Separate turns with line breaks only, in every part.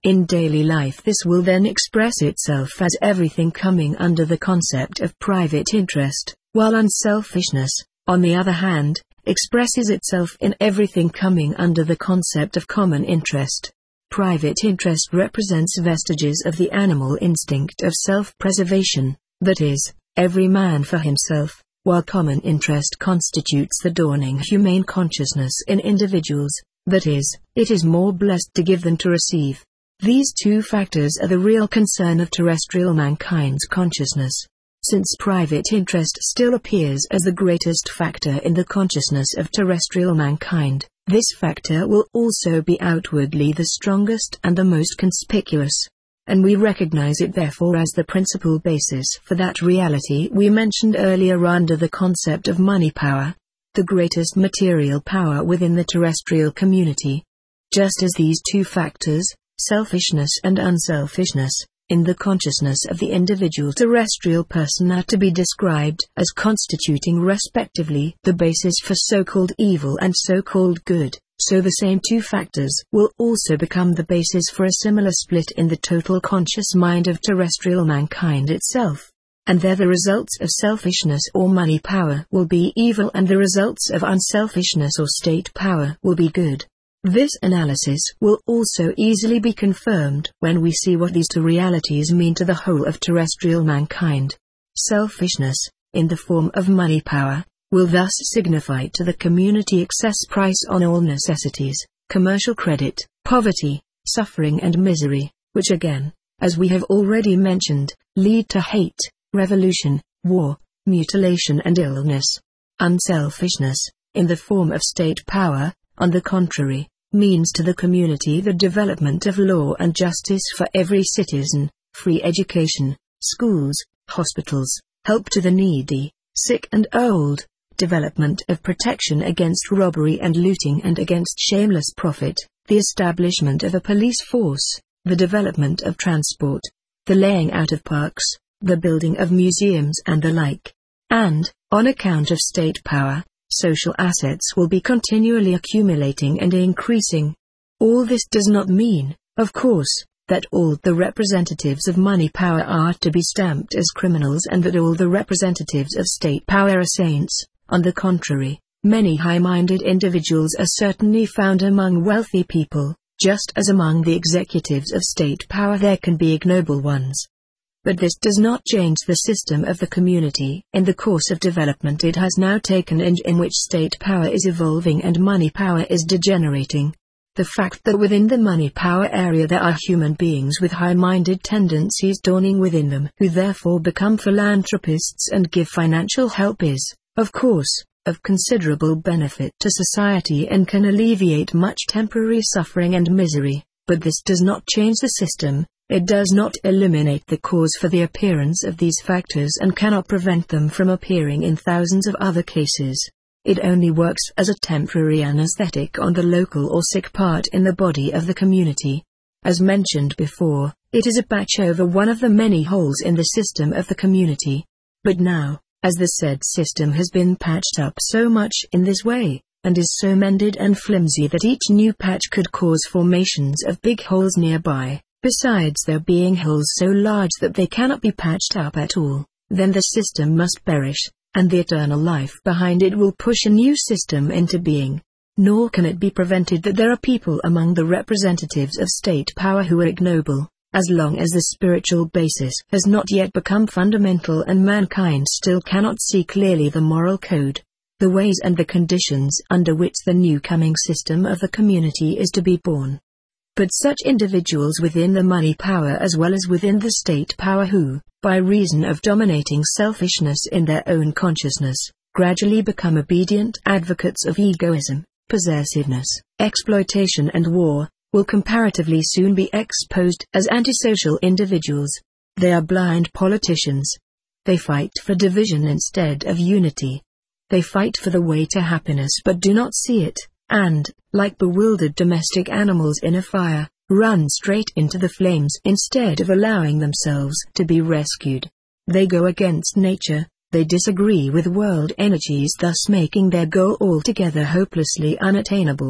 In daily life this will then express itself as everything coming under the concept of private interest, while unselfishness, on the other hand, expresses itself in everything coming under the concept of common interest. Private interest represents vestiges of the animal instinct of self-preservation, that is, every man for himself, while common interest constitutes the dawning humane consciousness in individuals, that is, it is more blessed to give than to receive. These two factors are the real concern of terrestrial mankind's consciousness. Since private interest still appears as the greatest factor in the consciousness of terrestrial mankind, this factor will also be outwardly the strongest and the most conspicuous. And we recognize it therefore as the principal basis for that reality we mentioned earlier under the concept of money power, the greatest material power within the terrestrial community. Just as these two factors, selfishness and unselfishness, in the consciousness of the individual terrestrial person are to be described as constituting respectively the basis for so-called evil and so-called good, so the same two factors will also become the basis for a similar split in the total conscious mind of terrestrial mankind itself. And there the results of selfishness or money power will be evil and the results of unselfishness or state power will be good. This analysis will also easily be confirmed when we see what these two realities mean to the whole of terrestrial mankind. Selfishness, in the form of money power, will thus signify to the community excess price on all necessities, commercial credit, poverty, suffering and misery, which again, as we have already mentioned, lead to hate, revolution, war, mutilation and illness. Unselfishness, in the form of state power, on the contrary, means to the community the development of law and justice for every citizen, free education, schools, hospitals, help to the needy, sick and old, development of protection against robbery and looting and against shameless profit, the establishment of a police force, the development of transport, the laying out of parks, the building of museums and the like. And, on account of state power, social assets will be continually accumulating and increasing. All this does not mean, of course, that all the representatives of money power are to be stamped as criminals and that all the representatives of state power are saints. On the contrary, many high-minded individuals are certainly found among wealthy people, just as among the executives of state power there can be ignoble ones. But this does not change the system of the community in the course of development it has now taken and in which state power is evolving and money power is degenerating. The fact that within the money power area there are human beings with high-minded tendencies dawning within them who therefore become philanthropists and give financial help is, of course, of considerable benefit to society and can alleviate much temporary suffering and misery, but this does not change the system. It does not eliminate the cause for the appearance of these factors and cannot prevent them from appearing in thousands of other cases. It only works as a temporary anesthetic on the local or sick part in the body of the community. As mentioned before, it is a patch over one of the many holes in the system of the community. But now, as the said system has been patched up so much in this way, and is so mended and flimsy that each new patch could cause formations of big holes nearby, besides there being holes so large that they cannot be patched up at all, then the system must perish, and the eternal life behind it will push a new system into being. Nor can it be prevented that there are people among the representatives of state power who are ignoble, as long as the spiritual basis has not yet become fundamental and mankind still cannot see clearly the moral code, the ways and the conditions under which the new coming system of the community is to be born. But such individuals within the money power as well as within the state power who, by reason of dominating selfishness in their own consciousness, gradually become obedient advocates of egoism, possessiveness, exploitation and war, will comparatively soon be exposed as antisocial individuals. They are blind politicians. They fight for division instead of unity. They fight for the way to happiness but do not see it, and, like bewildered domestic animals in a fire, run straight into the flames instead of allowing themselves to be rescued. They go against nature, they disagree with world energies, thus making their goal altogether hopelessly unattainable.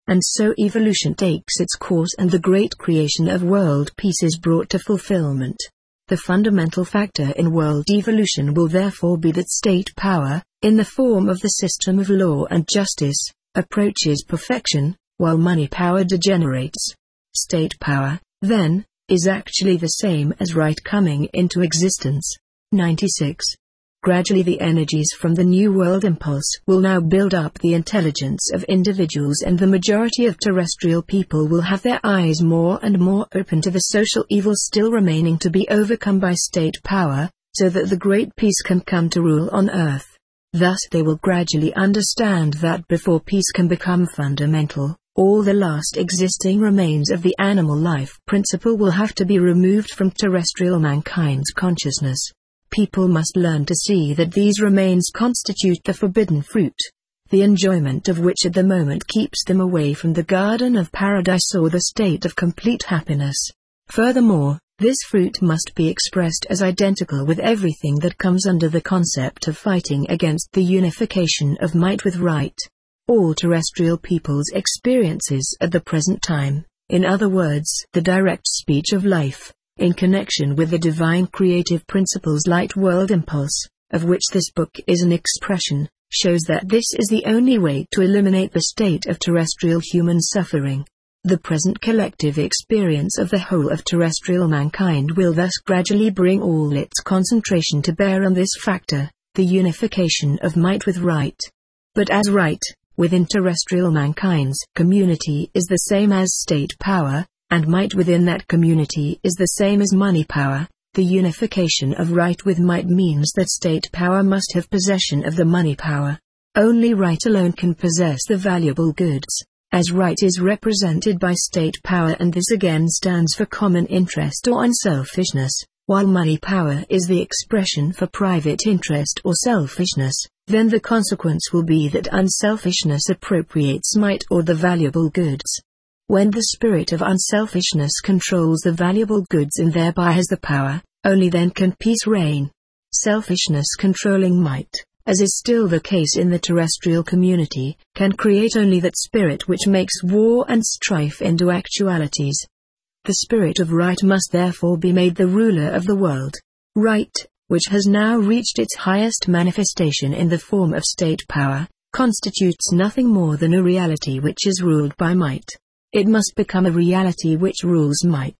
And so evolution takes its course and the great creation of world peace is brought to fulfillment. The fundamental factor in world evolution will therefore be that state power, in the form of the system of law and justice, approaches perfection, while money power degenerates. State power, then, is actually the same as right coming into existence. 96. Gradually the energies from the New World impulse will now build up the intelligence of individuals, and the majority of terrestrial people will have their eyes more and more open to the social evils still remaining to be overcome by state power, so that the great peace can come to rule on earth. Thus they will gradually understand that before peace can become fundamental, all the last existing remains of the animal life principle will have to be removed from terrestrial mankind's consciousness. People must learn to see that these remains constitute the forbidden fruit, the enjoyment of which at the moment keeps them away from the garden of paradise or the state of complete happiness. Furthermore, this fruit must be expressed as identical with everything that comes under the concept of fighting against the unification of might with right. All terrestrial people's experiences at the present time, in other words, the direct speech of life, in connection with the divine creative principle's light world impulse, of which this book is an expression, shows that this is the only way to eliminate the state of terrestrial human suffering. The present collective experience of the whole of terrestrial mankind will thus gradually bring all its concentration to bear on this factor, the unification of might with right. But as right, within terrestrial mankind's community is the same as state power, and might within that community is the same as money power, the unification of right with might means that state power must have possession of the money power. Only right alone can possess the valuable goods, as right is represented by state power, and this again stands for common interest or unselfishness, while money power is the expression for private interest or selfishness. Then the consequence will be that unselfishness appropriates might or the valuable goods. When the spirit of unselfishness controls the valuable goods and thereby has the power, only then can peace reign. Selfishness controlling might, as is still the case in the terrestrial community, can create only that spirit which makes war and strife into actualities. The spirit of right must therefore be made the ruler of the world. Right, which has now reached its highest manifestation in the form of state power, constitutes nothing more than a reality which is ruled by might. It must become a reality which rules might.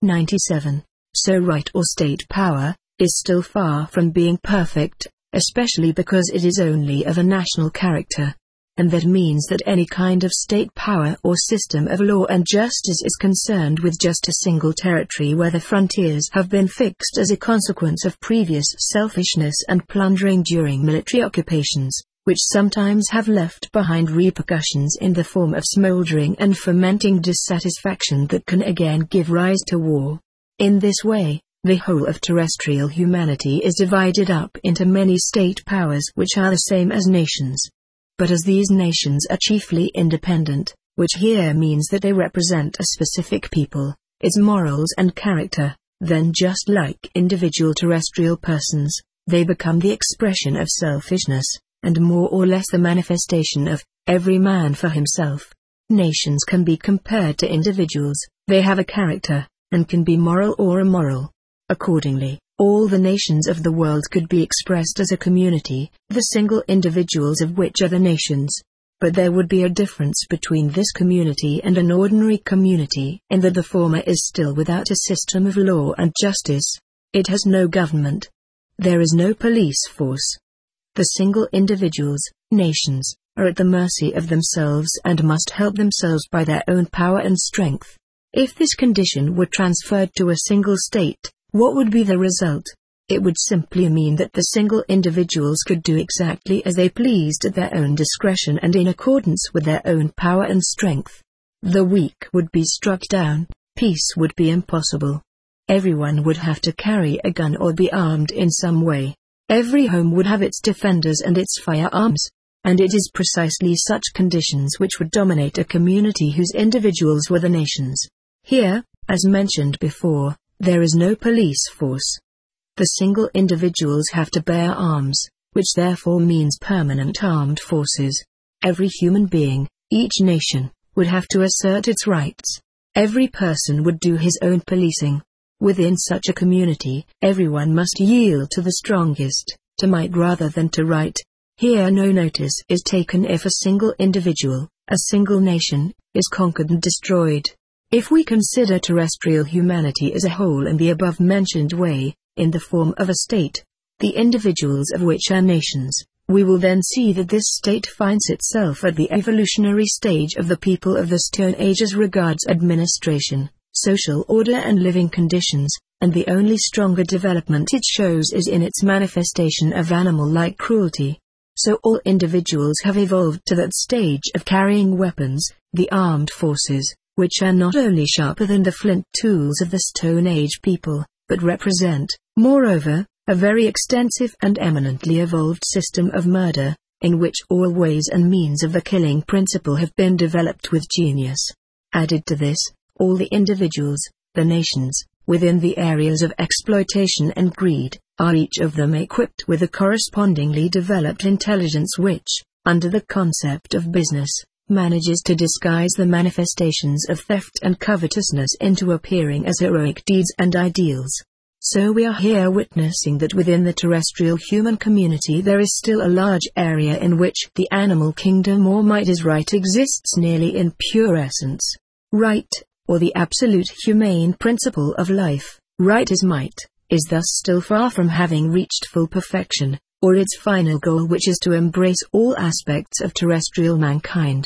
97. So right or state power is still far from being perfect, especially because it is only of a national character. And that means that any kind of state power or system of law and justice is concerned with just a single territory where the frontiers have been fixed as a consequence of previous selfishness and plundering during military occupations, which sometimes have left behind repercussions in the form of smoldering and fermenting dissatisfaction that can again give rise to war. In this way, the whole of terrestrial humanity is divided up into many state powers which are the same as nations. But as these nations are chiefly independent, which here means that they represent a specific people, its morals and character, then just like individual terrestrial persons, they become the expression of selfishness, and more or less the manifestation of every man for himself. Nations can be compared to individuals, they have a character, and can be moral or immoral. Accordingly, all the nations of the world could be expressed as a community, the single individuals of which are the nations. But there would be a difference between this community and an ordinary community, in that the former is still without a system of law and justice. It has no government. There is no police force. The single individuals, nations, are at the mercy of themselves and must help themselves by their own power and strength. If this condition were transferred to a single state, what would be the result? It would simply mean that the single individuals could do exactly as they pleased at their own discretion and in accordance with their own power and strength. The weak would be struck down, peace would be impossible. Everyone would have to carry a gun or be armed in some way. Every home would have its defenders and its firearms. And it is precisely such conditions which would dominate a community whose individuals were the nations. Here, as mentioned before, there is no police force. The single individuals have to bear arms, which therefore means permanent armed forces. Every human being, each nation, would have to assert its rights. Every person would do his own policing. Within such a community, everyone must yield to the strongest, to might rather than to right. Here no notice is taken if a single individual, a single nation, is conquered and destroyed. If we consider terrestrial humanity as a whole in the above-mentioned way, in the form of a state, the individuals of which are nations, we will then see that this state finds itself at the evolutionary stage of the people of the Stone Age as regards administration, social order and living conditions, and the only stronger development it shows is in its manifestation of animal-like cruelty. So all individuals have evolved to that stage of carrying weapons, the armed forces, which are not only sharper than the flint tools of the Stone Age people, but represent, moreover, a very extensive and eminently evolved system of murder, in which all ways and means of the killing principle have been developed with genius. Added to this, all the individuals, the nations, within the areas of exploitation and greed, are each of them equipped with a correspondingly developed intelligence which, under the concept of business, manages to disguise the manifestations of theft and covetousness into appearing as heroic deeds and ideals. So we are here witnessing that within the terrestrial human community there is still a large area in which the animal kingdom or might is right exists nearly in pure essence. Right, or the absolute humane principle of life, right as might, is thus still far from having reached full perfection, or its final goal which is to embrace all aspects of terrestrial mankind.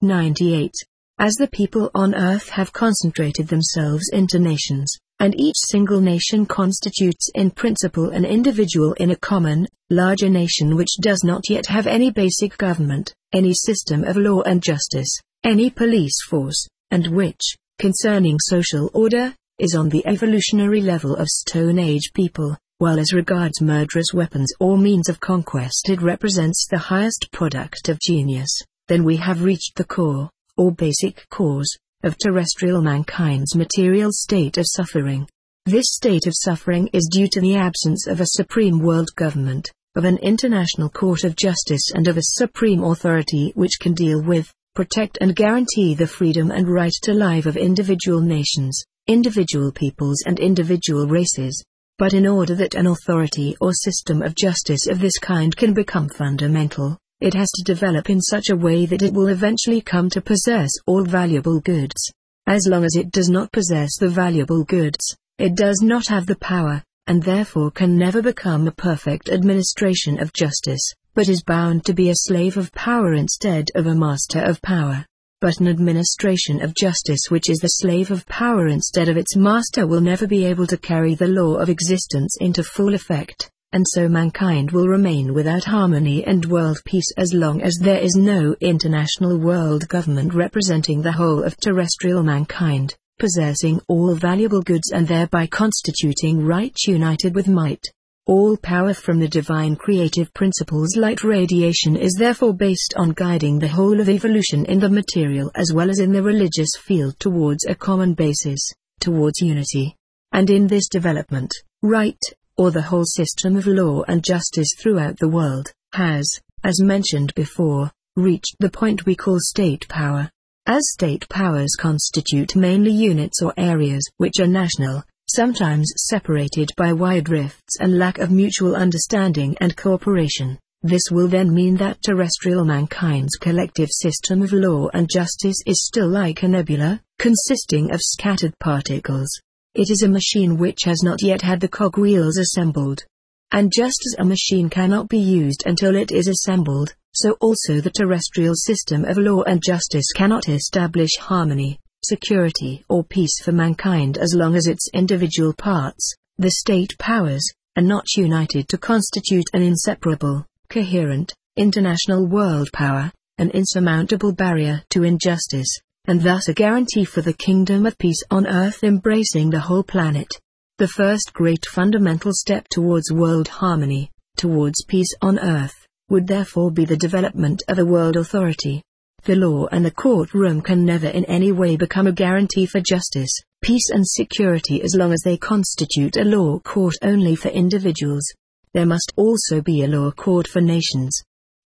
98. As the people on earth have concentrated themselves into nations, and each single nation constitutes in principle an individual in a common, larger nation which does not yet have any basic government, any system of law and justice, any police force, and which, concerning social order, is on the evolutionary level of Stone Age people, while as regards murderous weapons or means of conquest it represents the highest product of genius, then we have reached the core, or basic cause, of terrestrial mankind's material state of suffering. This state of suffering is due to the absence of a supreme world government, of an international court of justice and of a supreme authority which can deal with, protect and guarantee the freedom and right to life of individual nations, individual peoples and individual races. But in order that an authority or system of justice of this kind can become fundamental, it has to develop in such a way that it will eventually come to possess all valuable goods. As long as it does not possess the valuable goods, it does not have the power, and therefore can never become a perfect administration of justice, but is bound to be a slave of power instead of a master of power. But an administration of justice which is the slave of power instead of its master will never be able to carry the law of existence into full effect. And so mankind will remain without harmony and world peace as long as there is no international world government representing the whole of terrestrial mankind, possessing all valuable goods and thereby constituting right united with might. All power from the divine creative principles light radiation is therefore based on guiding the whole of evolution in the material as well as in the religious field towards a common basis, towards unity. And in this development, right, or the whole system of law and justice throughout the world, has, as mentioned before, reached the point we call state power. As state powers constitute mainly units or areas which are national, sometimes separated by wide rifts and lack of mutual understanding and cooperation, this will then mean that terrestrial mankind's collective system of law and justice is still like a nebula, consisting of scattered particles. It is a machine which has not yet had the cogwheels assembled. And just as a machine cannot be used until it is assembled, so also the terrestrial system of law and justice cannot establish harmony, security or peace for mankind as long as its individual parts, the state powers, are not united to constitute an inseparable, coherent, international world power, an insurmountable barrier to injustice, and thus a guarantee for the kingdom of peace on earth embracing the whole planet. The first great fundamental step towards world harmony, towards peace on earth, would therefore be the development of a world authority. The law and the courtroom can never in any way become a guarantee for justice, peace and security as long as they constitute a law court only for individuals. There must also be a law court for nations.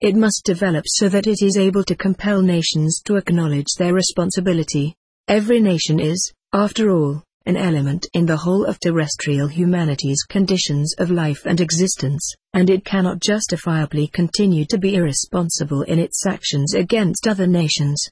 It must develop so that it is able to compel nations to acknowledge their responsibility. Every nation is, after all, an element in the whole of terrestrial humanity's conditions of life and existence, and it cannot justifiably continue to be irresponsible in its actions against other nations.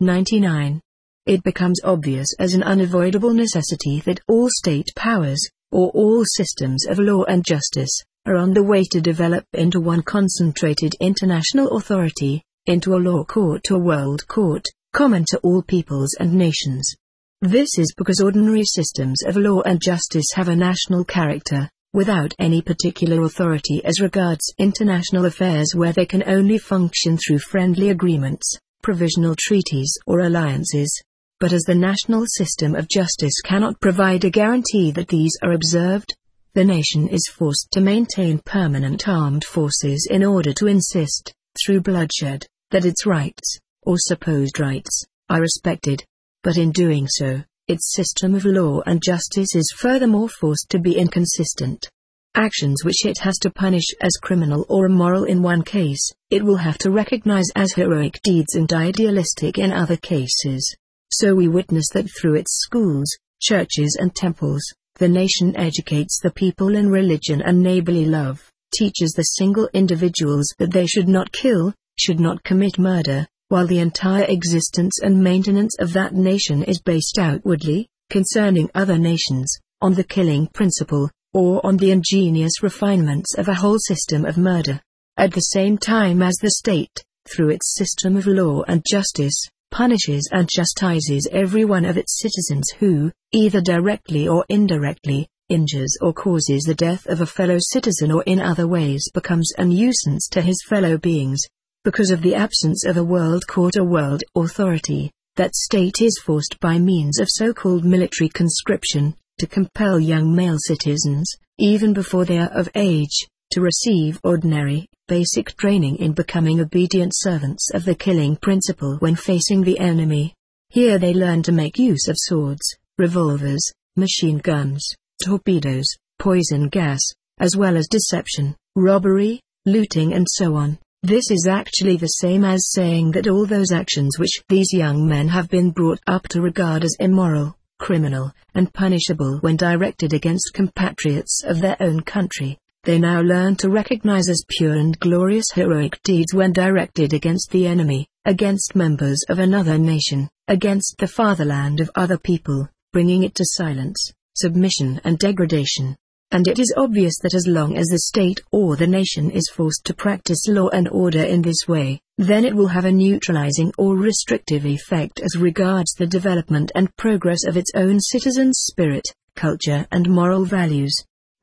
99. It becomes obvious as an unavoidable necessity that all state powers, or all systems of law and justice, are on the way to develop into one concentrated international authority, into a law court or world court, common to all peoples and nations. This is because ordinary systems of law and justice have a national character, without any particular authority as regards international affairs, where they can only function through friendly agreements, provisional treaties or alliances. But as the national system of justice cannot provide a guarantee that these are observed, the nation is forced to maintain permanent armed forces in order to insist, through bloodshed, that its rights, or supposed rights, are respected. But in doing so, its system of law and justice is furthermore forced to be inconsistent. Actions which it has to punish as criminal or immoral in one case, it will have to recognize as heroic deeds and idealistic in other cases. So we witness that through its schools, churches and temples, the nation educates the people in religion and neighborly love, teaches the single individuals that they should not kill, should not commit murder, while the entire existence and maintenance of that nation is based outwardly, concerning other nations, on the killing principle, or on the ingenious refinements of a whole system of murder. At the same time as the state, through its system of law and justice, punishes and chastises every one of its citizens who, either directly or indirectly, injures or causes the death of a fellow citizen or in other ways becomes a nuisance to his fellow beings. Because of the absence of a world court or world authority, that state is forced by means of so-called military conscription, to compel young male citizens, even before they are of age, to receive ordinary, basic training in becoming obedient servants of the killing principle when facing the enemy. Here they learn to make use of swords, revolvers, machine guns, torpedoes, poison gas, as well as deception, robbery, looting and so on. This is actually the same as saying that all those actions which these young men have been brought up to regard as immoral, criminal, and punishable when directed against compatriots of their own country, they now learn to recognize as pure and glorious heroic deeds when directed against the enemy, against members of another nation, against the fatherland of other people, bringing it to silence, submission and degradation. And it is obvious that as long as the state or the nation is forced to practice law and order in this way, then it will have a neutralizing or restrictive effect as regards the development and progress of its own citizens' spirit, culture and moral values.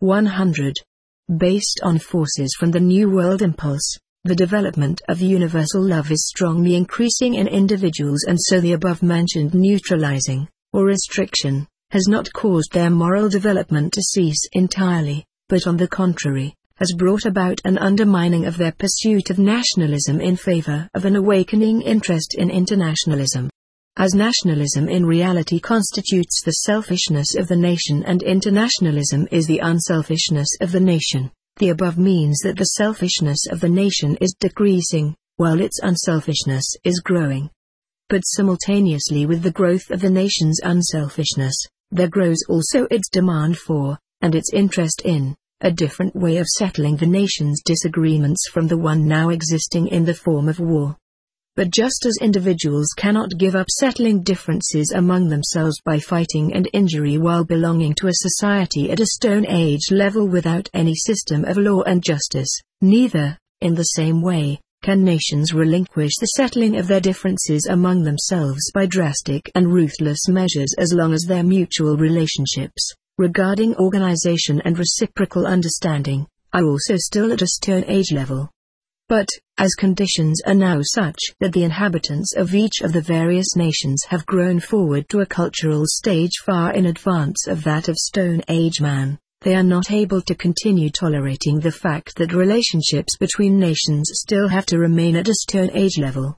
100. Based on forces from the New World impulse, the development of universal love is strongly increasing in individuals, and so the above-mentioned neutralizing, or restriction, has not caused their moral development to cease entirely, but on the contrary, has brought about an undermining of their pursuit of nationalism in favor of an awakening interest in internationalism. As nationalism in reality constitutes the selfishness of the nation and internationalism is the unselfishness of the nation, the above means that the selfishness of the nation is decreasing, while its unselfishness is growing. But simultaneously with the growth of the nation's unselfishness, there grows also its demand for, and its interest in, a different way of settling the nation's disagreements from the one now existing in the form of war. But just as individuals cannot give up settling differences among themselves by fighting and injury while belonging to a society at a Stone Age level without any system of law and justice, neither, in the same way, can nations relinquish the settling of their differences among themselves by drastic and ruthless measures as long as their mutual relationships, regarding organization and reciprocal understanding, are also still at a Stone Age level. But, as conditions are now such that the inhabitants of each of the various nations have grown forward to a cultural stage far in advance of that of Stone Age man, they are not able to continue tolerating the fact that relationships between nations still have to remain at a Stone Age level.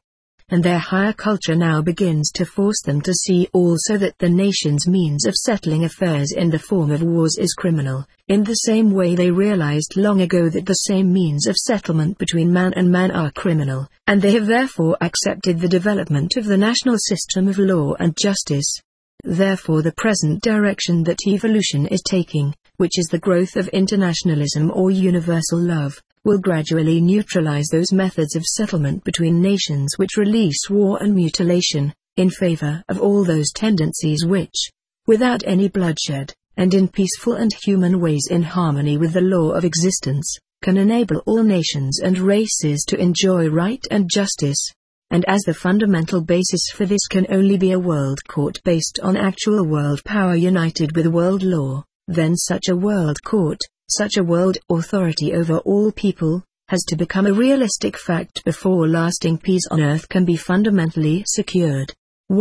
and their higher culture now begins to force them to see also that the nation's means of settling affairs in the form of wars is criminal, in the same way they realized long ago that the same means of settlement between man and man are criminal, and they have therefore accepted the development of the national system of law and justice. Therefore the present direction that evolution is taking, which is the growth of internationalism or universal love, will gradually neutralize those methods of settlement between nations which release war and mutilation, in favor of all those tendencies which, without any bloodshed, and in peaceful and human ways in harmony with the law of existence, can enable all nations and races to enjoy right and justice. And as the fundamental basis for this can only be a world court based on actual world power united with world law, then such a world court, such a world authority over all people, has to become a realistic fact before lasting peace on earth can be fundamentally secured.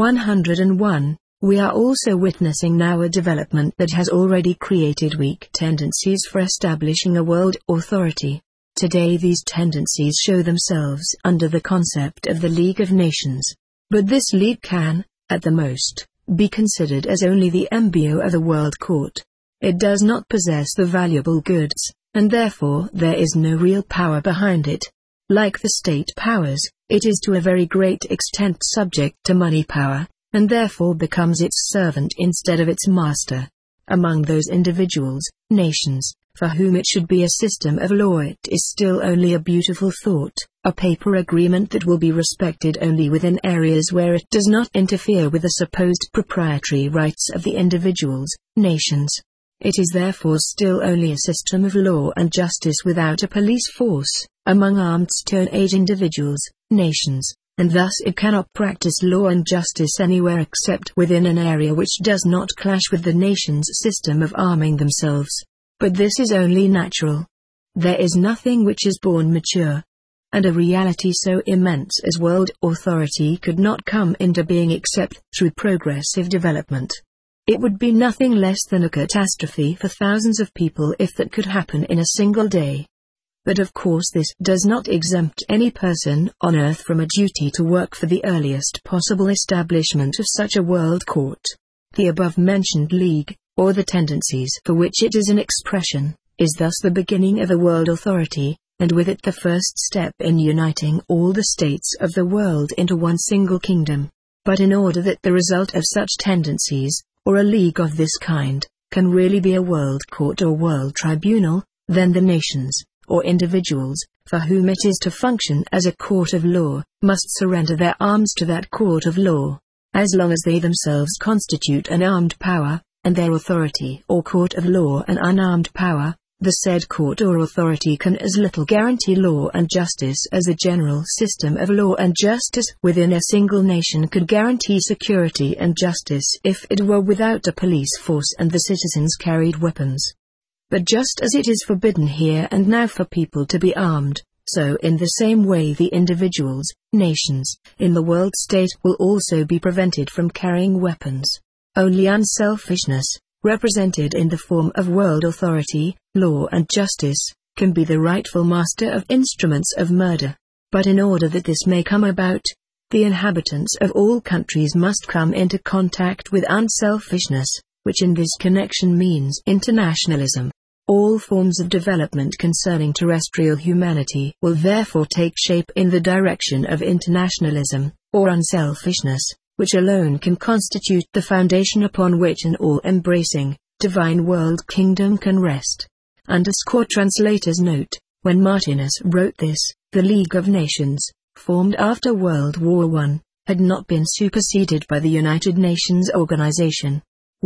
101. We are also witnessing now a development that has already created weak tendencies for establishing a world authority. Today these tendencies show themselves under the concept of the League of Nations. But this league can, at the most, be considered as only the embryo of a world court. It does not possess the valuable goods, and therefore there is no real power behind it. Like the state powers, it is to a very great extent subject to money power, and therefore becomes its servant instead of its master. Among those individuals, nations, for whom it should be a system of law, it is still only a beautiful thought, a paper agreement that will be respected only within areas where it does not interfere with the supposed proprietary rights of the individuals, nations. It is therefore still only a system of law and justice without a police force, among armed Stone Age individuals, nations, and thus it cannot practice law and justice anywhere except within an area which does not clash with the nation's system of arming themselves. But this is only natural. There is nothing which is born mature. And a reality so immense as world authority could not come into being except through progressive development. It would be nothing less than a catastrophe for thousands of people if that could happen in a single day. But of course this does not exempt any person on earth from a duty to work for the earliest possible establishment of such a world court. The above-mentioned league, or the tendencies for which it is an expression, is thus the beginning of a world authority, and with it the first step in uniting all the states of the world into one single kingdom. But in order that the result of such tendencies, or a league of this kind, can really be a world court or world tribunal, then the nations, or individuals, for whom it is to function as a court of law, must surrender their arms to that court of law. As long as they themselves constitute an armed power, and their authority or court of law an unarmed power, the said court or authority can as little guarantee law and justice as a general system of law and justice within a single nation could guarantee security and justice if it were without a police force and the citizens carried weapons. But just as it is forbidden here and now for people to be armed, so in the same way the individuals, nations, in the world state will also be prevented from carrying weapons. Only unselfishness, represented in the form of world authority, law and justice, can be the rightful master of instruments of murder. But in order that this may come about, the inhabitants of all countries must come into contact with unselfishness, which in this connection means internationalism. All forms of development concerning terrestrial humanity will therefore take shape in the direction of internationalism, or unselfishness, which alone can constitute the foundation upon which an all-embracing, divine world kingdom can rest. Translator's note: when Martinus wrote this, the League of Nations, formed after World War I, had not been superseded by the United Nations Organization.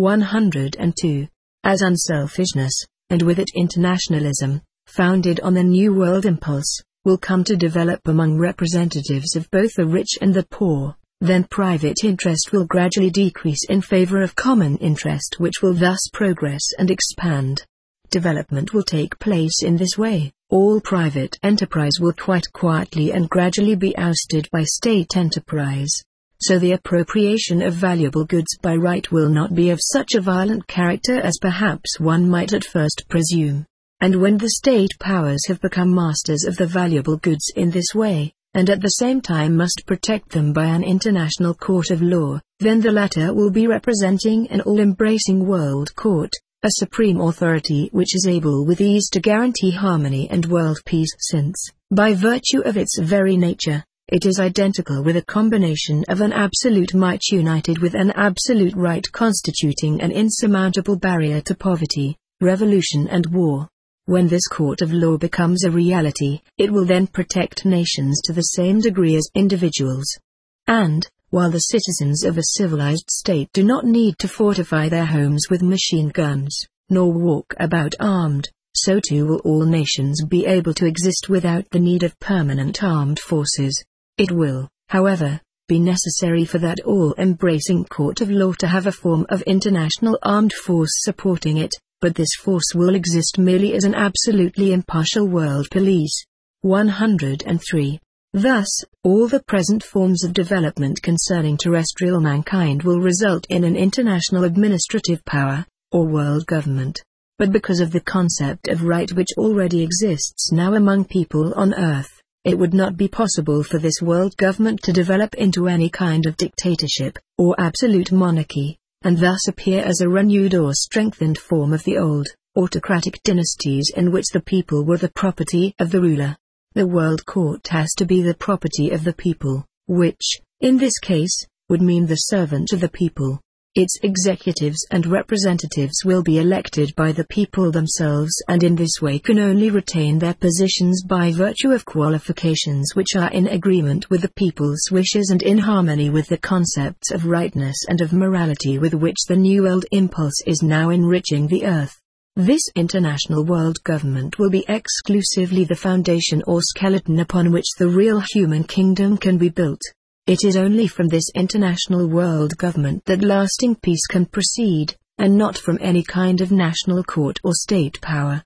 102. As unselfishness, and with it internationalism, founded on the New World impulse, will come to develop among representatives of both the rich and the poor, then private interest will gradually decrease in favor of common interest, which will thus progress and expand. Development will take place in this way. All private enterprise will quite quietly and gradually be ousted by state enterprise. So the appropriation of valuable goods by right will not be of such a violent character as perhaps one might at first presume. And when the state powers have become masters of the valuable goods in this way, and at the same time must protect them by an international court of law, then the latter will be representing an all-embracing world court, a supreme authority which is able with ease to guarantee harmony and world peace since, by virtue of its very nature, it is identical with a combination of an absolute might united with an absolute right, constituting an insurmountable barrier to poverty, revolution and war. When this court of law becomes a reality, it will then protect nations to the same degree as individuals. And, while the citizens of a civilized state do not need to fortify their homes with machine guns, nor walk about armed, so too will all nations be able to exist without the need of permanent armed forces. It will, however, be necessary for that all-embracing court of law to have a form of international armed force supporting it, but this force will exist merely as an absolutely impartial world police. 103. Thus, all the present forms of development concerning terrestrial mankind will result in an international administrative power, or world government. But because of the concept of right which already exists now among people on Earth, it would not be possible for this world government to develop into any kind of dictatorship, or absolute monarchy, and thus appear as a renewed or strengthened form of the old, autocratic dynasties in which the people were the property of the ruler. The world court has to be the property of the people, which, in this case, would mean the servant of the people. Its executives and representatives will be elected by the people themselves and in this way can only retain their positions by virtue of qualifications which are in agreement with the people's wishes and in harmony with the concepts of rightness and of morality with which the new world impulse is now enriching the earth. This international world government will be exclusively the foundation or skeleton upon which the real human kingdom can be built. It is only from this international world government that lasting peace can proceed, and not from any kind of national court or state power.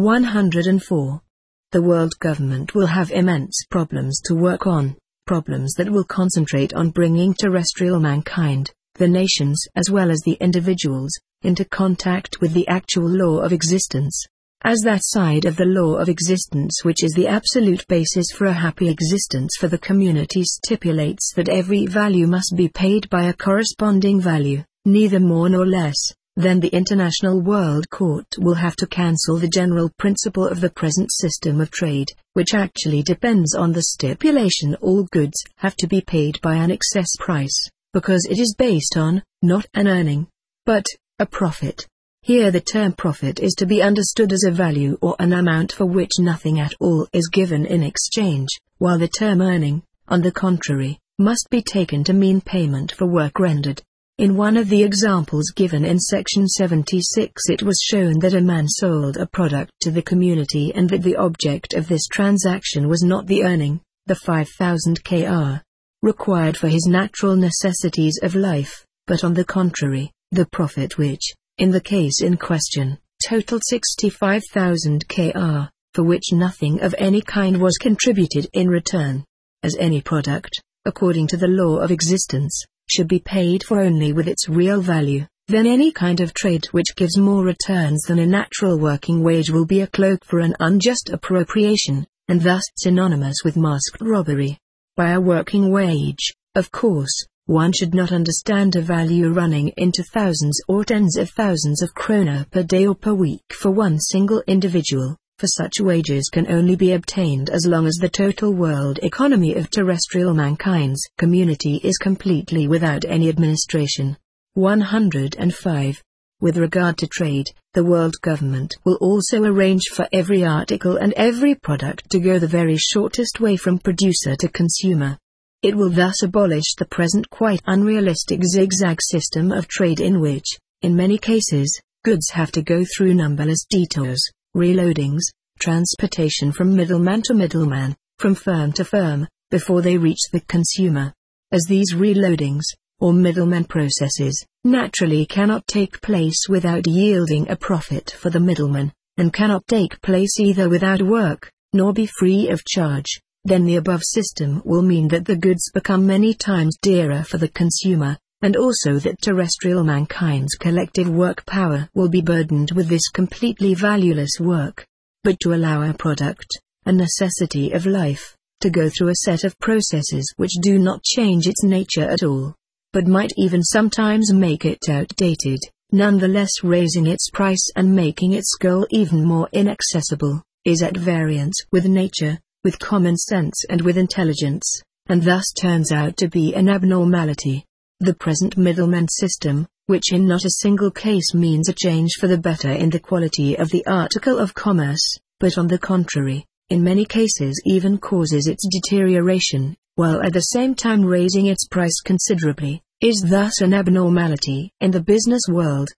104. The world government will have immense problems to work on, problems that will concentrate on bringing terrestrial mankind, the nations as well as the individuals, into contact with the actual law of existence. As that side of the law of existence which is the absolute basis for a happy existence for the community stipulates that every value must be paid by a corresponding value, neither more nor less, then the International World Court will have to cancel the general principle of the present system of trade, which actually depends on the stipulation all goods have to be paid by an excess price, because it is based on, not an earning, but a profit. Here the term profit is to be understood as a value or an amount for which nothing at all is given in exchange, while the term earning, on the contrary, must be taken to mean payment for work rendered. In one of the examples given in section 76 it was shown that a man sold a product to the community and that the object of this transaction was not the earning, the 5,000 kr. required for his natural necessities of life, but on the contrary, the profit which, in the case in question, totaled 65,000 kr, for which nothing of any kind was contributed in return. As any product, according to the law of existence, should be paid for only with its real value, then any kind of trade which gives more returns than a natural working wage will be a cloak for an unjust appropriation, and thus synonymous with masked robbery. By a working wage, of course, one should not understand a value running into thousands or tens of thousands of kroner per day or per week for one single individual, for such wages can only be obtained as long as the total world economy of terrestrial mankind's community is completely without any administration. 105. With regard to trade, the world government will also arrange for every article and every product to go the very shortest way from producer to consumer. It will thus abolish the present quite unrealistic zigzag system of trade in which, in many cases, goods have to go through numberless detours, reloadings, transportation from middleman to middleman, from firm to firm, before they reach the consumer. As these reloadings, or middleman processes, naturally cannot take place without yielding a profit for the middleman, and cannot take place either without work, nor be free of charge, then the above system will mean that the goods become many times dearer for the consumer, and also that terrestrial mankind's collective work power will be burdened with this completely valueless work. But to allow a product, a necessity of life, to go through a set of processes which do not change its nature at all, but might even sometimes make it outdated, nonetheless raising its price and making its goal even more inaccessible, is at variance with nature, with common sense and with intelligence, and thus turns out to be an abnormality. The present middleman system, which in not a single case means a change for the better in the quality of the article of commerce, but on the contrary, in many cases even causes its deterioration, while at the same time raising its price considerably, is thus an abnormality in the business world,